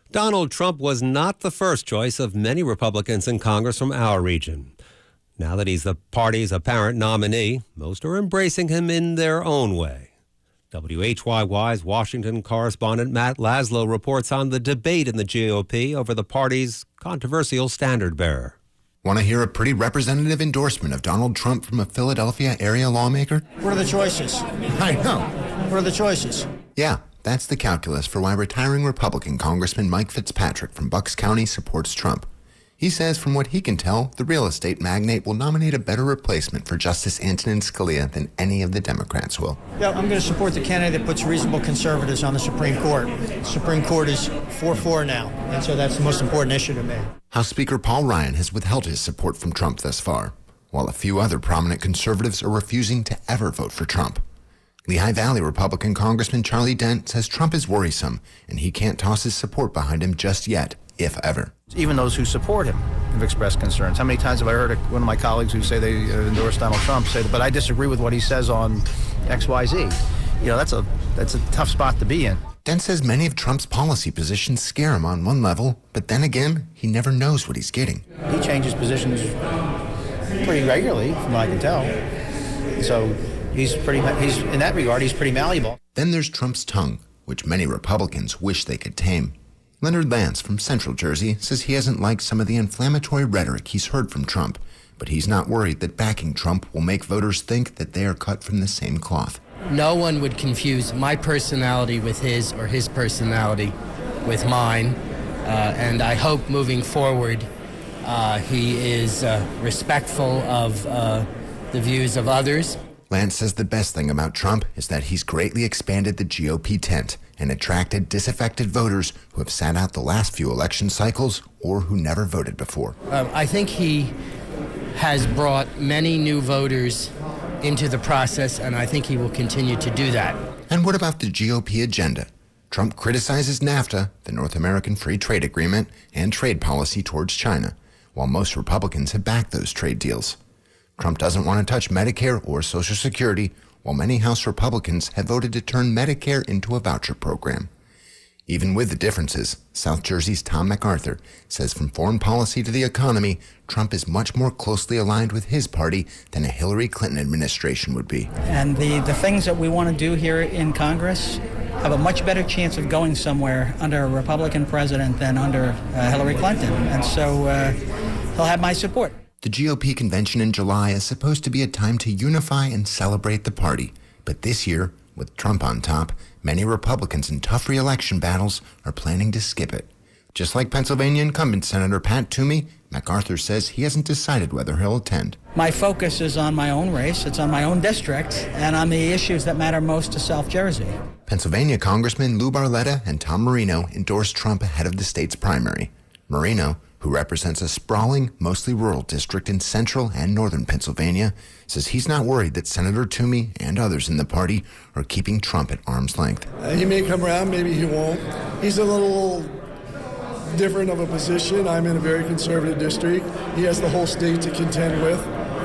Donald Trump was not the first choice of many Republicans in Congress from our region. Now that he's the party's apparent nominee, most are embracing him in their own way. WHYY's Washington correspondent Matt Laszlo reports on the debate in the GOP over the party's controversial standard-bearer. Want to hear a pretty representative endorsement of Donald Trump from a Philadelphia area lawmaker? What are the choices? I know. What are the choices? Yeah, that's the calculus for why retiring Republican Congressman Mike Fitzpatrick from Bucks County supports Trump. He says from what he can tell, the real estate magnate will nominate a better replacement for Justice Antonin Scalia than any of the Democrats will. Yeah, I'm going to support the candidate that puts reasonable conservatives on the Supreme Court. The Supreme Court is 4-4 now, and so that's the most important issue to me. House Speaker Paul Ryan has withheld his support from Trump thus far, while a few other prominent conservatives are refusing to ever vote for Trump. Lehigh Valley Republican Congressman Charlie Dent says Trump is worrisome, and he can't toss his support behind him just yet, if ever. Even those who support him have expressed concerns. How many times have I heard one of my colleagues who say they endorse Donald Trump say, but I disagree with what he says on XYZ. You know, that's a tough spot to be in. Dent says many of Trump's policy positions scare him on one level, but then again, he never knows what he's getting. He changes positions pretty regularly, from what I can tell. So he's in that regard, he's pretty malleable. Then there's Trump's tongue, which many Republicans wish they could tame. Leonard Lance from Central Jersey says he hasn't liked some of the inflammatory rhetoric he's heard from Trump, but he's not worried that backing Trump will make voters think that they are cut from the same cloth. No one would confuse my personality with his or his personality with mine, and I hope moving forward he is respectful of the views of others. Lance says the best thing about Trump is that he's greatly expanded the GOP tent and attracted disaffected voters who have sat out the last few election cycles or who never voted before. I think he has brought many new voters into the process, and I think he will continue to do that. And what about the GOP agenda? Trump criticizes NAFTA, the North American Free Trade Agreement, and trade policy towards China, while most Republicans have backed those trade deals. Trump doesn't want to touch Medicare or Social Security, while many House Republicans have voted to turn Medicare into a voucher program. Even with the differences, South Jersey's Tom MacArthur says from foreign policy to the economy, Trump is much more closely aligned with his party than a Hillary Clinton administration would be. And the things that we want to do here in Congress have a much better chance of going somewhere under a Republican president than under Hillary Clinton. And so he'll have my support. The GOP convention in July is supposed to be a time to unify and celebrate the party. But this year, with Trump on top, many Republicans in tough re-election battles are planning to skip it. Just like Pennsylvania incumbent Senator Pat Toomey, MacArthur says he hasn't decided whether he'll attend. My focus is on my own race, it's on my own district, and on the issues that matter most to South Jersey. Pennsylvania Congressman Lou Barletta and Tom Marino endorsed Trump ahead of the state's primary. Marino, who represents a sprawling, mostly rural district in central and northern Pennsylvania, says he's not worried that Senator Toomey and others in the party are keeping Trump at arm's length. He may come around, maybe he won't. He's a little different of a position. I'm in a very conservative district. He has the whole state to contend with.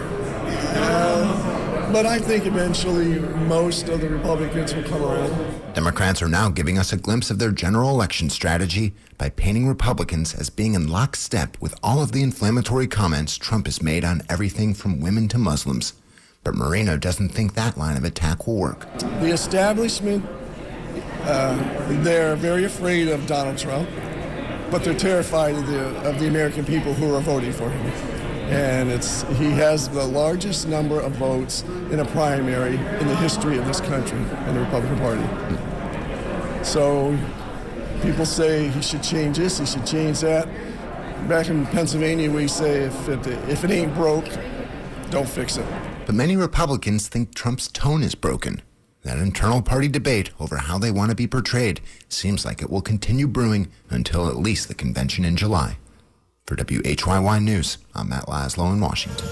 But I think eventually most of the Republicans will come around. Democrats are now giving us a glimpse of their general election strategy by painting Republicans as being in lockstep with all of the inflammatory comments Trump has made on everything from women to Muslims. But Marino doesn't think that line of attack will work. The establishment, they're very afraid of Donald Trump, but they're terrified of the American people who are voting for him. And he has the largest number of votes in a primary in the history of this country in the Republican Party. So people say he should change this, he should change that. Back in Pennsylvania, we say if it ain't broke, don't fix it. But many Republicans think Trump's tone is broken. That internal party debate over how they want to be portrayed seems like it will continue brewing until at least the convention in July. For WHYY News, I'm Matt Laszlo in Washington.